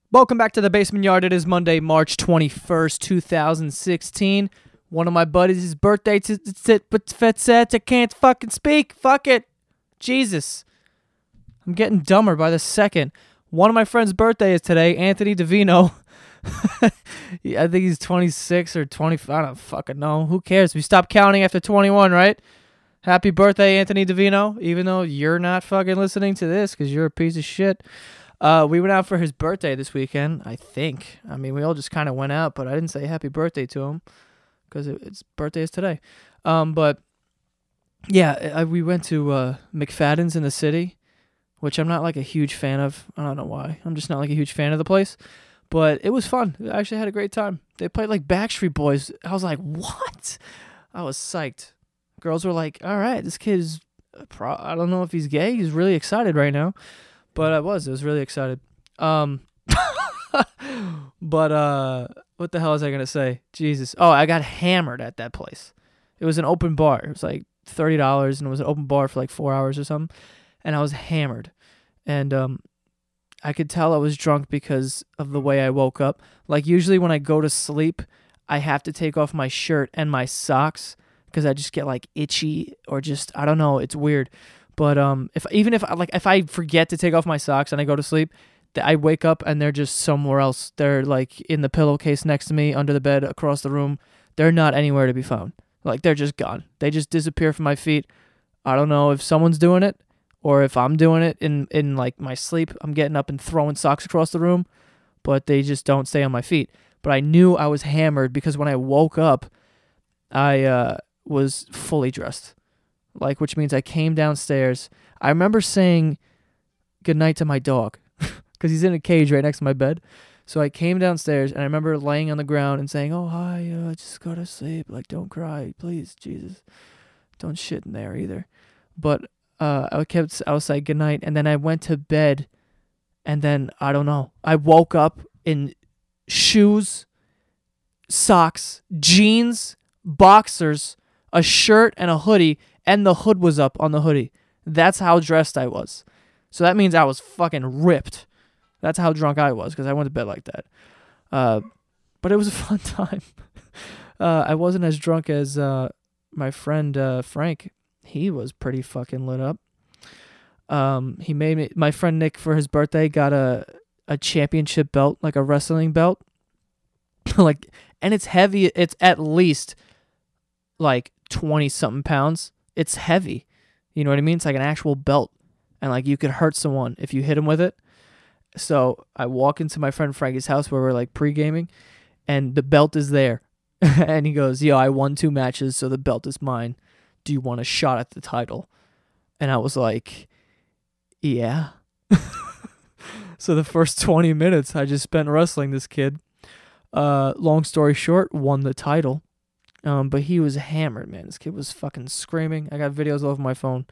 Welcome back to the Basement Yard. It is Monday, March 21st, 2016. One of my buddies' birthday, but I can't fucking speak. Fuck it. Jesus. I'm getting dumber by the second. One of my friend's birthday is today, Anthony DeVino. I think he's 26 or 25. I don't fucking know. Who cares? We stopped counting after 21, right? Happy birthday, Anthony DeVino, even though you're not fucking listening to this because you're a piece of shit. We went out for his birthday this weekend, I think. I mean, we all just kind of went out, but I didn't say happy birthday to him because his birthday is today. But yeah, we went to McFadden's in the city, which I'm not like a huge fan of. I don't know why. I'm just not like a huge fan of the place. But it was fun. I actually had a great time. They played like Backstreet Boys. I was like, what? I was psyched. Girls were like, all right, this kid's, I don't know if he's gay. He's really excited right now. But I was really excited. But what the hell was I going to say? Jesus. Oh, I got hammered at that place. It was an open bar. It was like $30 and it was an open bar for like 4 hours or something. And I was hammered. And I could tell I was drunk because of the way I woke up. Like usually when I go to sleep, I have to take off my shirt and my socks because I just get like itchy or just, I don't know, it's weird. But if I forget to take off my socks and I go to sleep, I wake up and they're just somewhere else. They're like in the pillowcase next to me, under the bed, across the room. They're not anywhere to be found. Like they're just gone. They just disappear from my feet. I don't know if someone's doing it or if I'm doing it in like my sleep. I'm getting up and throwing socks across the room, but they just don't stay on my feet. But I knew I was hammered because when I woke up, I was fully dressed. Like, which means I came downstairs. I remember saying goodnight to my dog because he's in a cage right next to my bed. So I came downstairs and I remember laying on the ground and saying, oh, hi, just go to sleep. Like, don't cry, please, Jesus. Don't shit in there either. But I was like, goodnight. And then I went to bed and then, I don't know. I woke up in shoes, socks, jeans, boxers, a shirt, and a hoodie. And the hood was up on the hoodie. That's how dressed I was. So that means I was fucking ripped. That's how drunk I was because I went to bed like that. But it was a fun time. I wasn't as drunk as my friend Frank. He was pretty fucking lit up. He made me. My friend Nick for his birthday got a championship belt, like a wrestling belt. And it's heavy. It's at least like 20-something pounds. It's heavy. You know what I mean? It's like an actual belt. And like you could hurt someone if you hit him with it. So I walk into my friend Frankie's house where we're like pre-gaming and the belt is there. And he goes, yo, I won 2 matches, so the belt is mine. Do you want a shot at the title? And I was like, yeah. So the first 20 minutes I just spent wrestling this kid. Long story short, won the title. But he was hammered, man. This kid was fucking screaming. I got videos all over my phone.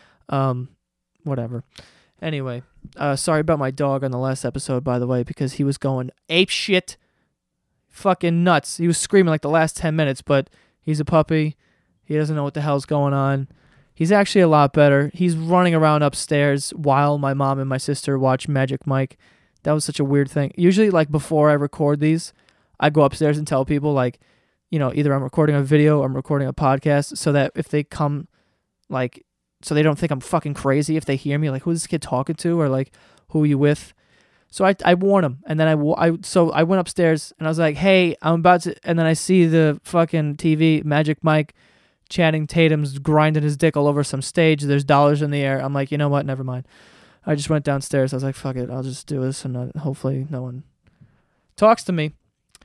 Whatever. Anyway, sorry about my dog on the last episode, by the way, because he was going ape shit. Fucking nuts. He was screaming like the last 10 minutes, but he's a puppy. He doesn't know what the hell's going on. He's actually a lot better. He's running around upstairs while my mom and my sister watch Magic Mike. That was such a weird thing. Usually, like, before I record these, I go upstairs and tell people, like, you know, either I'm recording a video or I'm recording a podcast so that if they come, like, so they don't think I'm fucking crazy if they hear me, like, who's this kid talking to or, like, who are you with? So I warn them. And then I went upstairs and I was like, hey, I'm about to, and then I see the fucking TV, Magic Mike, Channing Tatum's grinding his dick all over some stage. There's dollars in the air. I'm like, you know what? Never mind. I just went downstairs. I was like, fuck it. I'll just do this and hopefully no one talks to me.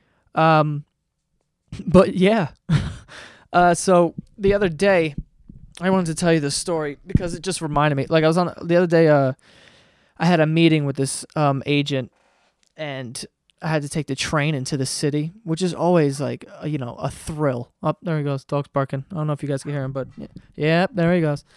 But yeah, so the other day, I wanted to tell you this story because it just reminded me. Like I was on the other day, I had a meeting with this agent, and I had to take the train into the city, which is always like a thrill. Oh, there he goes, dog's barking. I don't know if you guys can hear him, but yeah, there he goes.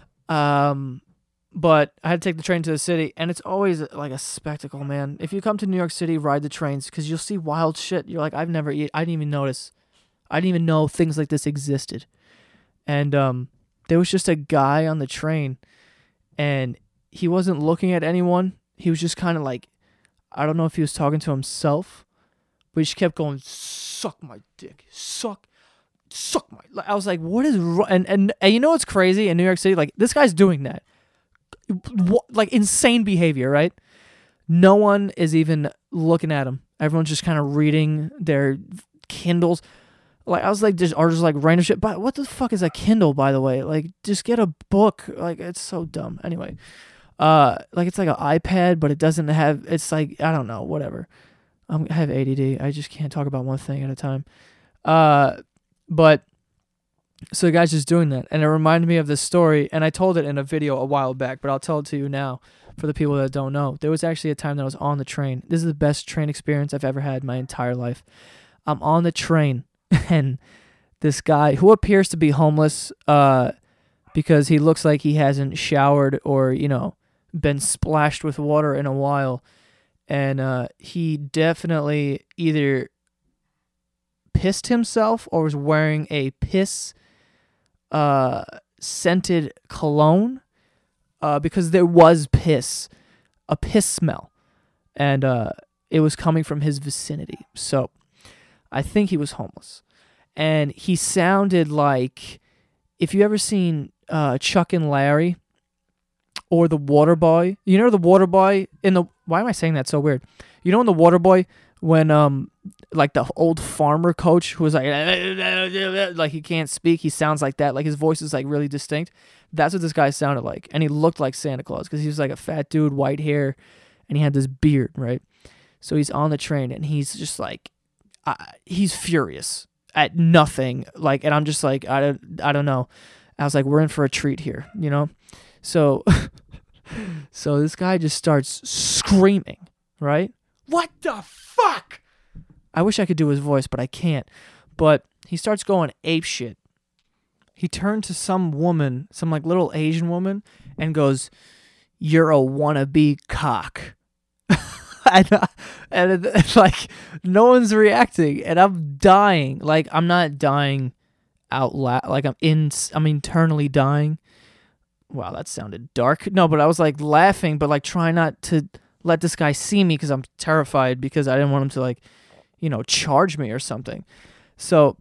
But I had to take the train to the city, and it's always like a spectacle, man. If you come to New York City, ride the trains, because you'll see wild shit. You're like, I didn't even notice. I didn't even know things like this existed. And there was just a guy on the train, and he wasn't looking at anyone. He was just kind of like, I don't know if he was talking to himself, but he just kept going, suck my dick, suck my. I was like, what is wrong? And you know what's crazy in New York City? Like, this guy's doing that. Like, insane behavior, right? No one is even looking at him. Everyone's just kind of reading their Kindles. Like, I was like, just like random shit. But what the fuck is a Kindle, by the way? Like, just get a book. Like, it's so dumb. Anyway, like, it's like an iPad, but it doesn't have. It's like, I don't know, whatever. I have ADD. I just can't talk about one thing at a time. But so the guy's just doing that, and it reminded me of this story. And I told it in a video a while back, but I'll tell it to you now for the people that don't know. There was actually a time that I was on the train. This is the best train experience I've ever had in my entire life. I'm on the train. And this guy who appears to be homeless because he looks like he hasn't showered or, been splashed with water in a while. And he definitely either pissed himself or was wearing a piss scented cologne because there was a piss smell. And it was coming from his vicinity. So I think he was homeless. And he sounded like, if you ever seen Chuck and Larry or the Water Boy, the Water Boy why am I saying that so weird? In the Water Boy, when like the old farmer coach who was like he can't speak, he sounds like that, like his voice is like really distinct. That's what this guy sounded like. And he looked like Santa Claus because he was like a fat dude, white hair, and he had this beard, right? So he's on the train and he's just like, he's furious at nothing, like, and I'm just like, I don't know. I was like, we're in for a treat here, So, so this guy just starts screaming, right? What the fuck? I wish I could do his voice, but I can't. But he starts going ape shit. He turned to some woman, some like little Asian woman, and goes, "You're a wannabe cock." and like no one's reacting, and I'm dying. Like, I'm not dying out loud. Like, I'm internally dying. Wow, that sounded dark. No, but I was like laughing, but like trying not to let this guy see me because I'm terrified because I didn't want him to like, charge me or something. So,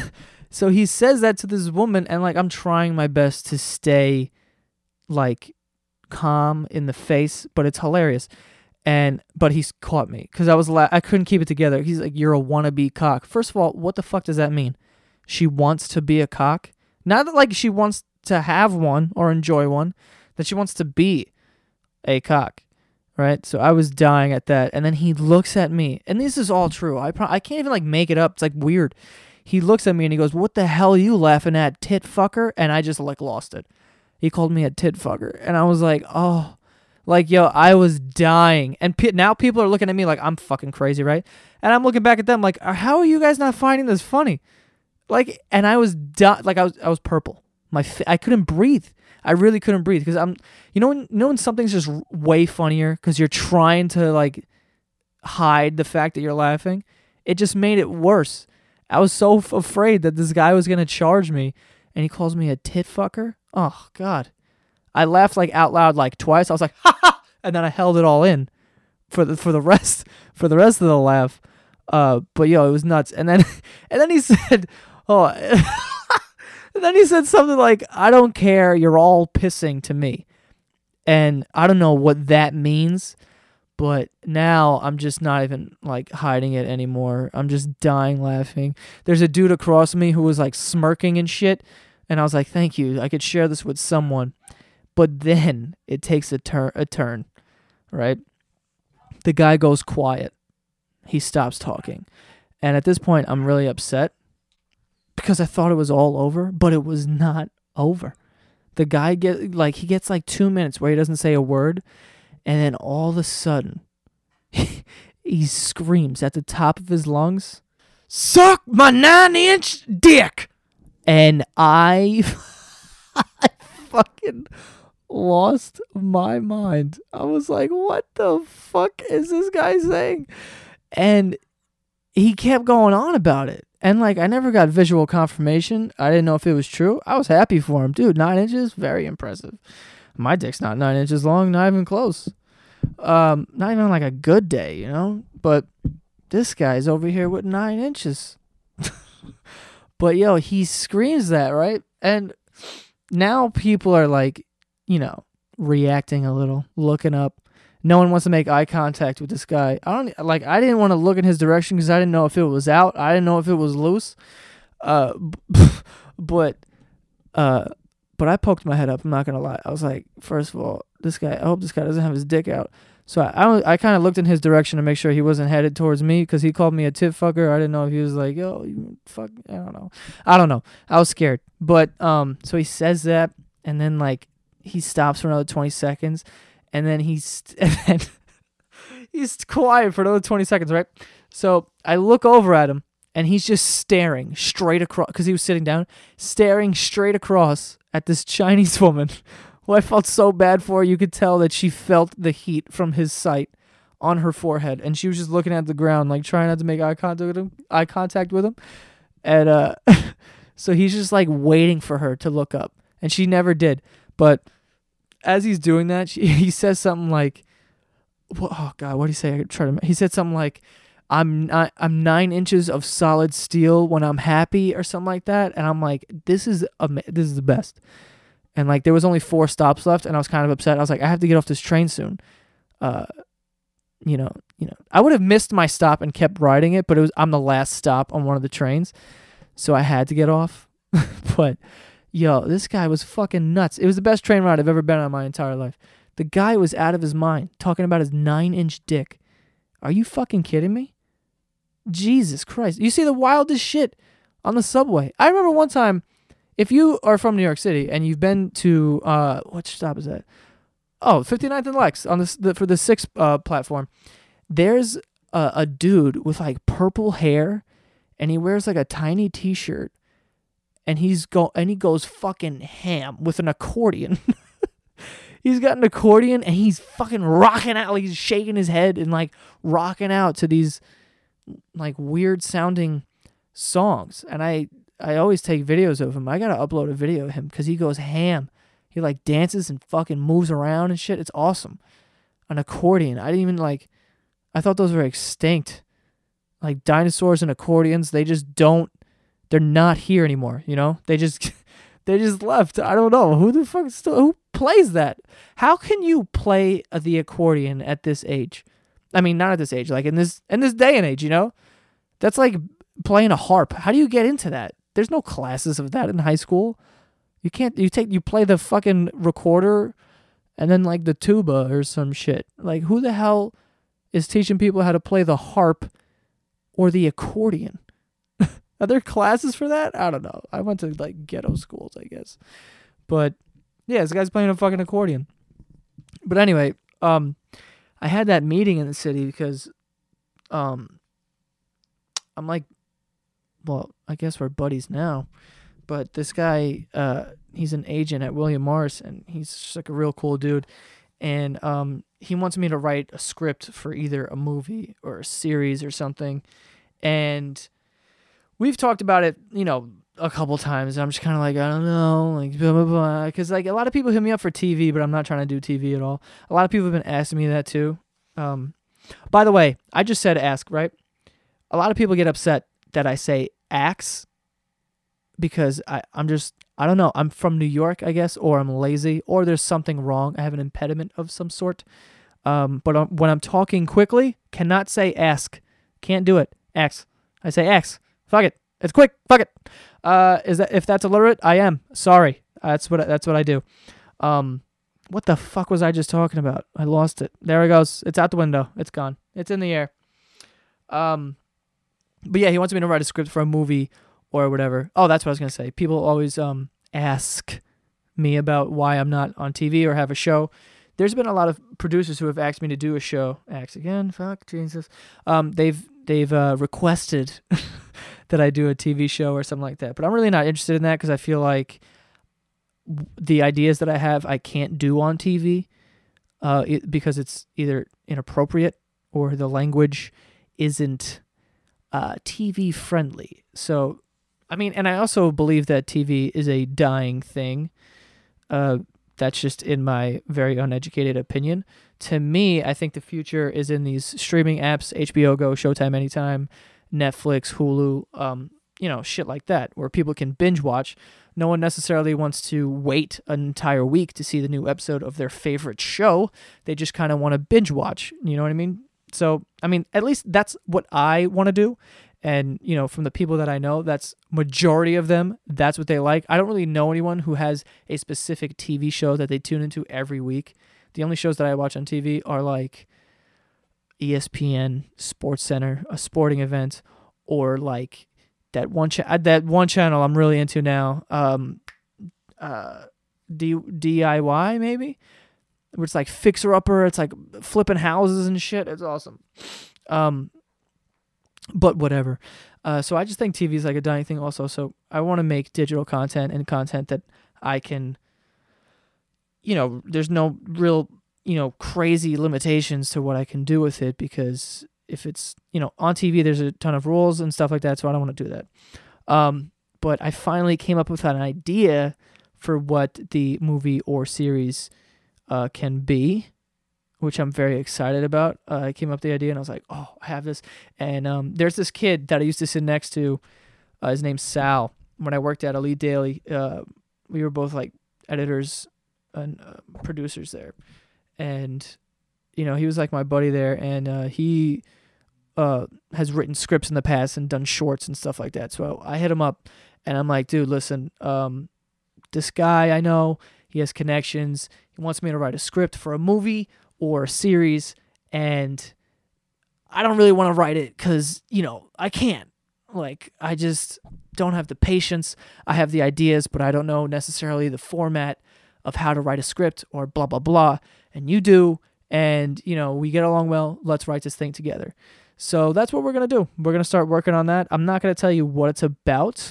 so he says that to this woman, and like I'm trying my best to stay like calm in the face, but it's hilarious. But he's caught me because I couldn't keep it together. He's like, "You're a wannabe cock." First of all, what the fuck does that mean? She wants to be a cock? Not that like she wants to have one or enjoy one, that she wants to be a cock, right? So I was dying at that. And then he looks at me, and this is all true. I can't even like make it up. It's like weird. He looks at me and he goes, "What the hell are you laughing at, tit fucker?" And I just like lost it. He called me a tit fucker, and I was like, oh. Like, yo, I was dying. And now people are looking at me like I'm fucking crazy, right? And I'm looking back at them like, how are you guys not finding this funny? Like, and I was like, I was purple. I couldn't breathe. I really couldn't breathe because when something's just way funnier because you're trying to like hide the fact that you're laughing, it just made it worse. I was so afraid that this guy was gonna charge me, and he calls me a tit fucker. Oh God. I laughed like out loud like twice. I was like, ha ha, and then I held it all in for the rest of the laugh. But yo, it was nuts. And then he said, and then he said something like, "I don't care, you're all pissing to me." And I don't know what that means, but now I'm just not even like hiding it anymore. I'm just dying laughing. There's a dude across me who was like smirking and shit, and I was like, "Thank you, I could share this with someone." But then it takes a turn, right? The guy goes quiet. He stops talking. And at this point, I'm really upset because I thought it was all over, but it was not over. The guy gets like 2 minutes where he doesn't say a word, and then all of a sudden, he screams at the top of his lungs, "Suck my 9-inch dick!" And I fucking lost my mind. I was like, what the fuck is this guy saying? And he kept going on about it. And like, I never got visual confirmation. I didn't know if it was true. I was happy for him. Dude, 9 inches, very impressive. My dick's not 9 inches long, not even close. Not even like a good day, you know? But this guy's over here with 9 inches. But yo, he screams that, right? And now people are like, you know, reacting a little, looking up. No one wants to make eye contact with this guy. I didn't want to look in his direction because I didn't know if it was out. I didn't know if it was loose. But I poked my head up. I'm not gonna lie. I was like, first of all, this guy. I hope this guy doesn't have his dick out. So I kind of looked in his direction to make sure he wasn't headed towards me because he called me a tit fucker. I didn't know if he was like, yo, you fuck. I don't know. I was scared. But so he says that, and then like he stops for another 20 seconds, and then he's quiet for another 20 seconds, right? So I look over at him, and he's just staring straight across because he was sitting down, staring straight across at this Chinese woman who I felt so bad for. You could tell that she felt the heat from his sight on her forehead, and she was just looking at the ground, like trying not to make eye contact with him. And so he's just like waiting for her to look up, and she never did. But as he's doing that, he says something like, "Oh God, what did he say?" He said something like, I'm 9 inches of solid steel when I'm happy," or something like that. And I'm like, this is the best. And like there was only 4 stops left, and I was kind of upset. I was like, I have to get off this train soon. You know, I would have missed my stop and kept riding it, but I'm the last stop on one of the trains, so I had to get off. But yo, this guy was fucking nuts. It was the best train ride I've ever been on in my entire life. The guy was out of his mind talking about his 9-inch dick. Are you fucking kidding me? Jesus Christ. You see the wildest shit on the subway. I remember one time, if you are from New York City and you've been to, what stop is that? Oh, 59th and Lex on for the 6 platform. There's a dude with like purple hair, and he wears like a tiny t-shirt, and he goes fucking ham with an accordion. He's got an accordion, and he's fucking rocking out, like he's shaking his head and like rocking out to these like weird sounding songs. And I always take videos of him. I gotta upload a video of him because he goes ham. He like dances and fucking moves around and shit. It's awesome. An accordion. I didn't even like. I thought those were extinct. Like dinosaurs and accordions, they just don't. They're not here anymore. You know, they just left. I don't know who the fuck who plays that. How can you play the accordion at this age? I mean, not at this age. Like in this day and age, you know, that's like playing a harp. How do you get into that? There's no classes of that in high school. You can't. You play the fucking recorder, and then like the tuba or some shit. Like who the hell is teaching people how to play the harp or the accordion? Are there classes for that? I don't know. I went to like ghetto schools, I guess. But yeah, this guy's playing a fucking accordion. But anyway, I had that meeting in the city because I'm like, well, I guess we're buddies now. But this guy, he's an agent at William Morris, and he's just like a real cool dude. And he wants me to write a script for either a movie or a series or something. And we've talked about it, you know, a couple times. I'm just kind of like, I don't know, like blah blah blah. Because like a lot of people hit me up for TV, but I'm not trying to do TV at all. A lot of people have been asking me that too. By the way, I just said ask, right? A lot of people get upset that I say ax because I don't know. I'm from New York, I guess, or I'm lazy, or there's something wrong. I have an impediment of some sort. But when I'm talking quickly, cannot say ask. Can't do it. Ax. I say ax. Fuck it. It's quick. Fuck it. If that's illiterate? I am. Sorry. That's what I do. What the fuck was I just talking about? I lost it. There it goes. It's out the window. It's gone. It's in the air. But yeah, he wants me to write a script for a movie or whatever. Oh, that's what I was gonna say. People always ask me about why I'm not on TV or have a show. There's been a lot of producers who have asked me to do a show. Ask again. Fuck Jesus. They've requested that I do a TV show or something like that. But I'm really not interested in that because I feel like the ideas that I have I can't do on TV because it's either inappropriate or the language isn't TV friendly. So, I mean, and I also believe that TV is a dying thing. That's just in my very uneducated opinion. To me, I think the future is in these streaming apps, HBO Go, Showtime Anytime, Netflix, Hulu, shit like that, where people can binge watch. No one necessarily wants to wait an entire week to see the new episode of their favorite show. They just kind of want to binge watch. You know what I mean? So, at least that's what I want to do. And, from the people that I know, that's majority of them. That's what they like. I don't really know anyone who has a specific TV show that they tune into every week. The only shows that I watch on TV are like ESPN, Sports Center, a sporting event, or like that one channel I'm really into now, DIY maybe, where it's like Fixer Upper. It's like flipping houses and shit. It's awesome. But whatever. So I just think TV is like a dying thing also. So I want to make digital content and content that I can, there's no real, crazy limitations to what I can do with it, because if it's, on TV, there's a ton of rules and stuff like that. So I don't want to do that. But I finally came up with an idea for what the movie or series can be, which I'm very excited about. I came up with the idea and I was like, oh, I have this. And there's this kid that I used to sit next to. His name's Sal. When I worked at Elite Daily, we were both like editors and producers there. And, he was like my buddy there. And he has written scripts in the past and done shorts and stuff like that. So I hit him up and I'm like, dude, listen, this guy I know, he has connections. He wants me to write a script for a movie or a series, and I don't really want to write it because, I can't. Like, I just don't have the patience. I have the ideas, but I don't know necessarily the format of how to write a script or blah, blah, blah. And you do, and, we get along well. Let's write this thing together. So that's what we're going to do. We're going to start working on that. I'm not going to tell you what it's about.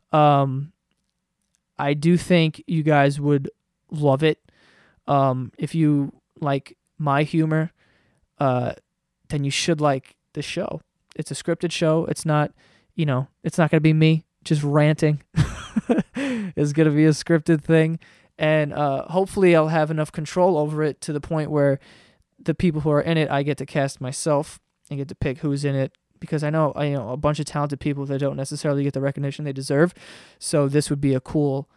I do think you guys would love it. If you like my humor, then you should like the show. It's a scripted show. It's not, it's not going to be me just ranting. It's going to be a scripted thing. And hopefully I'll have enough control over it to the point where the people who are in it, I get to cast myself and get to pick who's in it. Because I know a bunch of talented people that don't necessarily get the recognition they deserve. So this would be a cool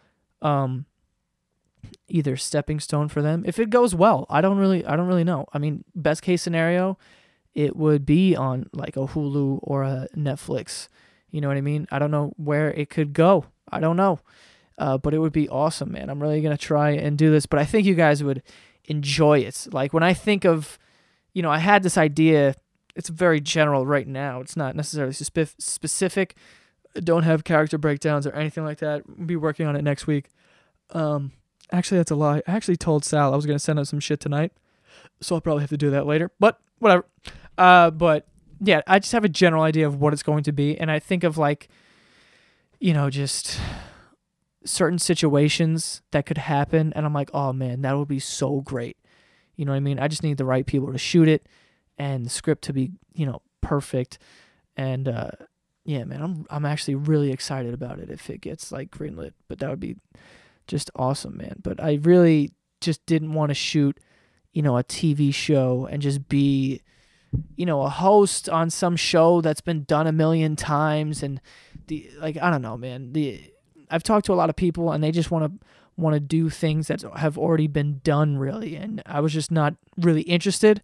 either stepping stone for them. If it goes well, I don't really know. Best case scenario, it would be on like a Hulu or a Netflix. You know what I mean? I don't know where it could go. I don't know. But it would be awesome, man. I'm really going to try and do this, but I think you guys would enjoy it. Like when I think of, I had this idea. It's very general right now. It's not necessarily specific. Don't have character breakdowns or anything like that. We'll be working on it next week. Actually, that's a lie. I actually told Sal I was going to send him some shit tonight, so I'll probably have to do that later. But whatever. But yeah, I just have a general idea of what it's going to be, and I think of like, just certain situations that could happen, and I'm like, oh man, that would be so great. You know what I mean? I just need the right people to shoot it, and the script to be, perfect. And yeah, man, I'm actually really excited about it if it gets like greenlit. But that would be just awesome, man. But I really just didn't want to shoot, a TV show and just be, a host on some show that's been done a million times. And I don't know, man. I've talked to a lot of people and they just want to do things that have already been done, really. And I was just not really interested.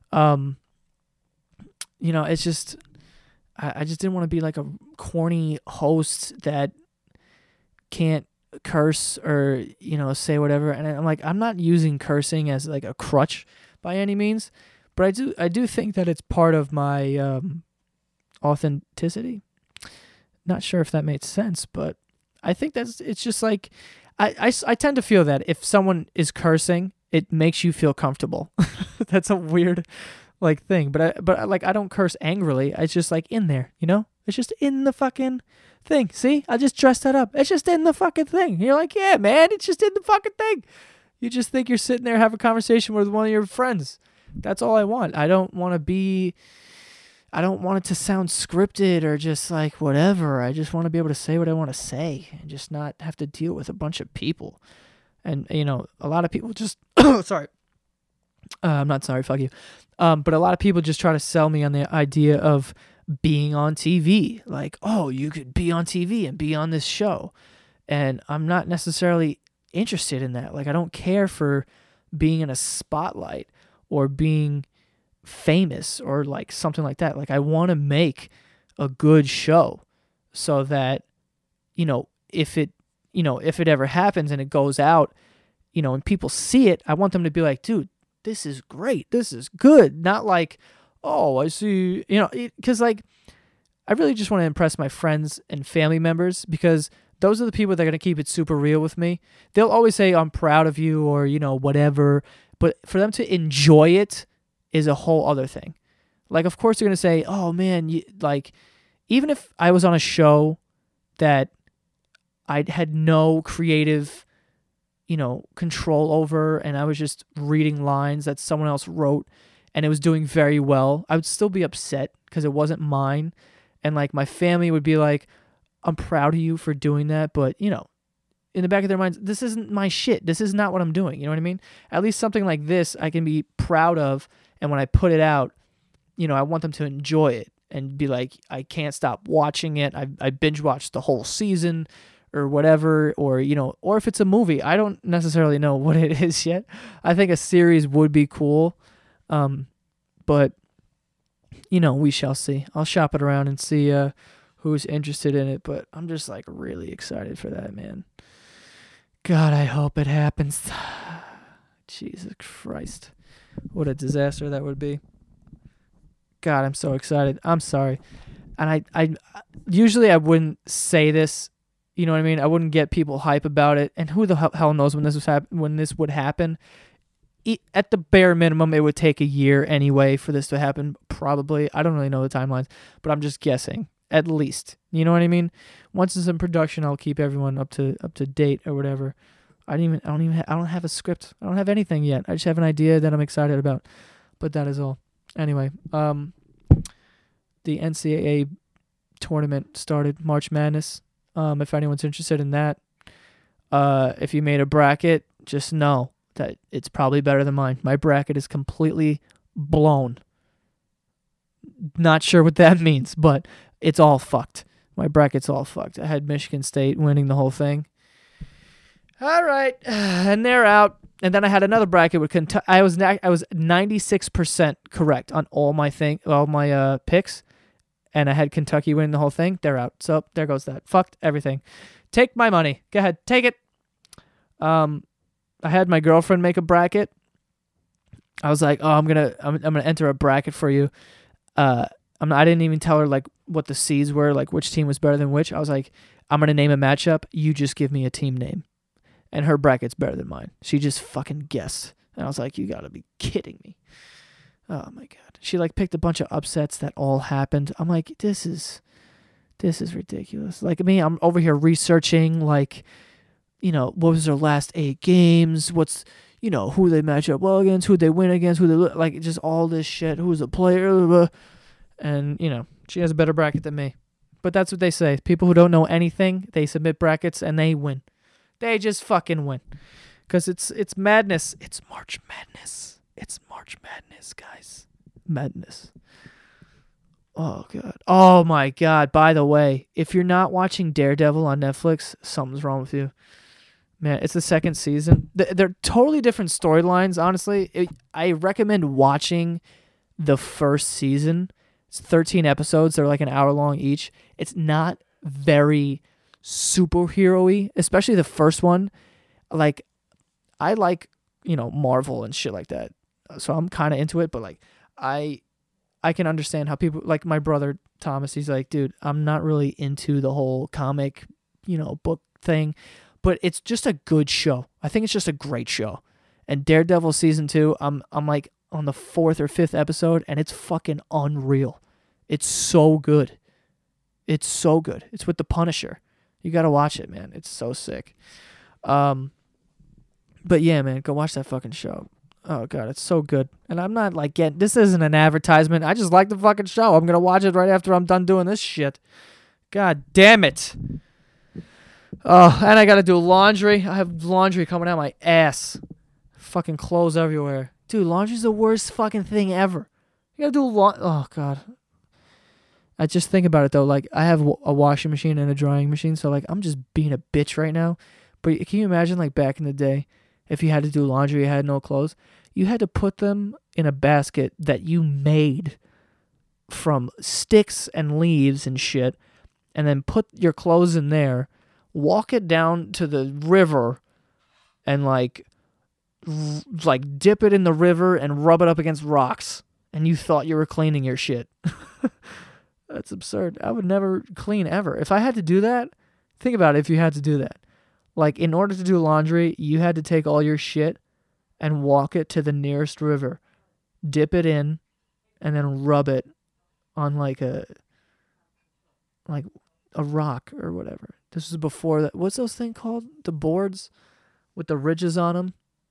It's just, I just didn't want to be like a corny host that can't curse or, say whatever. And I'm like, I'm not using cursing as like a crutch by any means, but I do think that it's part of my, authenticity. Not sure if that made sense, but I think it's just like, I tend to feel that if someone is cursing, it makes you feel comfortable. That's a weird like thing, but I don't curse angrily. It's just like in there, it's just in the fucking thing. See, I just dressed that up. It's just in the fucking thing. And you're like, yeah, man, it's just in the fucking thing. You just think you're sitting there having a conversation with one of your friends. That's all I want. I don't want it to sound scripted or just like whatever. I just want to be able to say what I want to say and just not have to deal with a bunch of people. And, a lot of people just, sorry. I'm not sorry, fuck you. But a lot of people just try to sell me on the idea of being on TV. Like, oh, you could be on TV and be on this show. And I'm not necessarily interested in that. Like, I don't care for being in a spotlight or being famous or like something like that. Like, I want to make a good show so that, if it ever happens and it goes out, and people see it, I want them to be like, dude, this is great. This is good. Not like, oh, I see, because like, I really just want to impress my friends and family members, because those are the people that are going to keep it super real with me. They'll always say, I'm proud of you, or, whatever. But for them to enjoy it is a whole other thing. Like, of course, they're going to say, oh, man, even if I was on a show that I had no creative, control over, and I was just reading lines that someone else wrote, and it was doing very well, I would still be upset because it wasn't mine. And, like, my family would be like, I'm proud of you for doing that, but, in the back of their minds, this isn't my shit. This is not what I'm doing. You know what I mean? At least something like this I can be proud of, and when I put it out, I want them to enjoy it and be like, I can't stop watching it. I binge watched the whole season or whatever, or, or if it's a movie, I don't necessarily know what it is yet. I think a series would be cool. But, we shall see. I'll shop it around and see who's interested in it, but I'm just like really excited for that, man. God, I hope it happens. Jesus Christ. What a disaster that would be. God, I'm so excited. I'm sorry. And I usually I wouldn't say this, you know what I mean? I wouldn't get people hype about it. And who the hell knows when this would happen? At the bare minimum, it would take a year anyway for this to happen, probably. I don't really know the timelines, but I'm just guessing. At least. You know what I mean? Once it's in production, I'll keep everyone up to date or whatever. I don't have a script. I don't have anything yet. I just have an idea that I'm excited about. But that is all. Anyway, the NCAA tournament started, March Madness. If anyone's interested in that, if you made a bracket, just know that it's probably better than mine. My bracket is completely blown. Not sure what that means, but it's all fucked. My bracket's all fucked. I had Michigan State winning the whole thing. All right, and they're out. And then I had another bracket with Kentucky. I was 96% correct on all my picks, and I had Kentucky winning the whole thing. They're out. So there goes that. Fucked everything. Take my money. Go ahead, take it. I had my girlfriend make a bracket. I was like, oh, I'm gonna enter a bracket for you. I didn't even tell her like what the seeds were, like which team was better than which. I was like, I'm gonna name a matchup. You just give me a team name. And her bracket's better than mine. She just fucking guessed. And I was like, you gotta be kidding me. Oh my God. She like picked a bunch of upsets that all happened. I'm like, this is ridiculous. Like me, I'm over here researching like, what was their last 8 games? What's, who they match up well against, who they win against, like just all this shit. Who's a player? And, she has a better bracket than me. But that's what they say. People who don't know anything, they submit brackets and they win. They just fucking win. Because it's madness. It's March Madness. It's March Madness, guys. Madness. Oh, God. Oh, my God. By the way, if you're not watching Daredevil on Netflix, something's wrong with you. Man, it's the second season. They're totally different storylines, honestly. I recommend watching the first season. It's 13 episodes. They're like an hour long each. It's not very superhero-y, especially the first one. Like, I like, Marvel and shit like that. So I'm kind of into it, but like, I can understand how people, like my brother Thomas, he's like, dude, I'm not really into the whole comic, book thing, but it's just a good show. I think it's just a great show. And Daredevil season 2, I'm like on the 4th or 5th episode, and it's fucking unreal. It's so good. It's so good. It's with the Punisher. You gotta watch it, man. It's so sick. But yeah, man, go watch that fucking show. Oh God, it's so good. And I'm not like this isn't an advertisement. I just like the fucking show. I'm gonna watch it right after I'm done doing this shit. God damn it. Oh, and I gotta do laundry. I have laundry coming out my ass. Fucking clothes everywhere. Dude, laundry's the worst fucking thing ever. You gotta do oh god. I just think about it though. Like, I have a washing machine and a drying machine, so like I'm just being a bitch right now. But can you imagine, like, back in the day, if you had to do laundry, you had no clothes, you had to put them in a basket that you made from sticks and leaves and shit, and then put your clothes in there, walk it down to the river, and like dip it in the river and rub it up against rocks, and you thought you were cleaning your shit. That's absurd. I would never clean ever. If I had to do that, think about it, if you had to do that. Like, in order to do laundry, you had to take all your shit and walk it to the nearest river, dip it in, and then rub it on like a rock or whatever. This was before that. What's those things called? The boards with the ridges on them.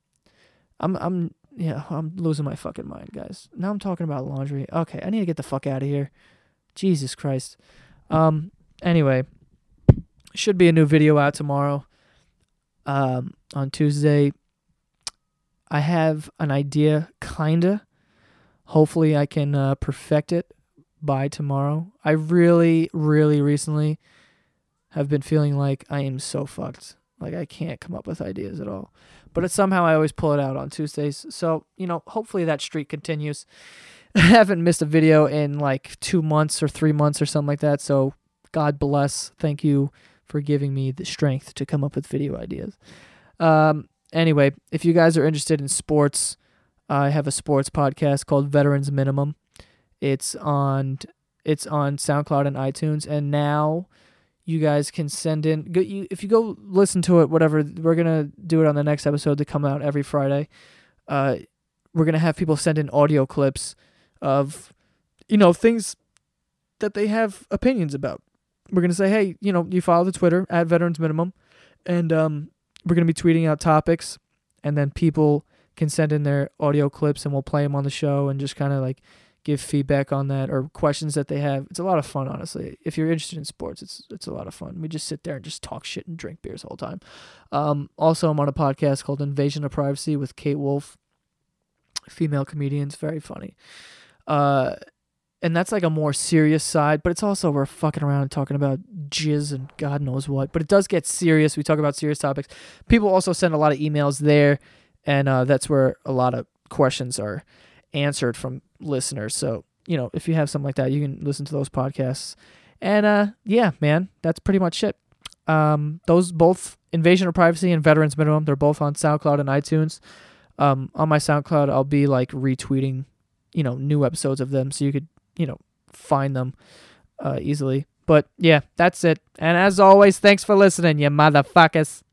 I'm losing my fucking mind, guys. Now I'm talking about laundry. Okay, I need to get the fuck out of here. Jesus Christ. Anyway, should be a new video out tomorrow. On Tuesday, I have an idea, kinda. Hopefully I can perfect it by tomorrow. I really, really recently have been feeling like I am so fucked. Like, I can't come up with ideas at all. But somehow I always pull it out on Tuesdays. So, hopefully that streak continues. I haven't missed a video in like 2 months or 3 months or something like that. So, God bless. Thank you for giving me the strength to come up with video ideas. Anyway, if you guys are interested in sports, I have a sports podcast called Veterans Minimum. It's on SoundCloud and iTunes, and now you guys can send in. If you go listen to it, whatever, we're gonna do it on the next episode to come out every Friday. We're gonna have people send in audio clips of, things that they have opinions about. We're going to say, hey, you follow the Twitter at Veterans Minimum, and we're going to be tweeting out topics, and then people can send in their audio clips, and we'll play them on the show and just kind of like give feedback on that or questions that they have. It's a lot of fun, honestly. If you're interested in sports, it's a lot of fun. We just sit there and just talk shit and drink beers the whole time. Also, I'm on a podcast called Invasion of Privacy with Kate Wolf, female comedian. It's very funny. And that's like a more serious side, but it's also we're fucking around and talking about jizz and God knows what. But it does get serious. We talk about serious topics. People also send a lot of emails there, and that's where a lot of questions are answered from listeners. So, if you have something like that, you can listen to those podcasts. And yeah, man, that's pretty much it. Those both, Invasion of Privacy and Veterans Minimum, they're both on SoundCloud and iTunes. On my SoundCloud, I'll be like retweeting, new episodes of them, so you could, find them easily. But yeah, that's it. And as always, thanks for listening, you motherfuckers.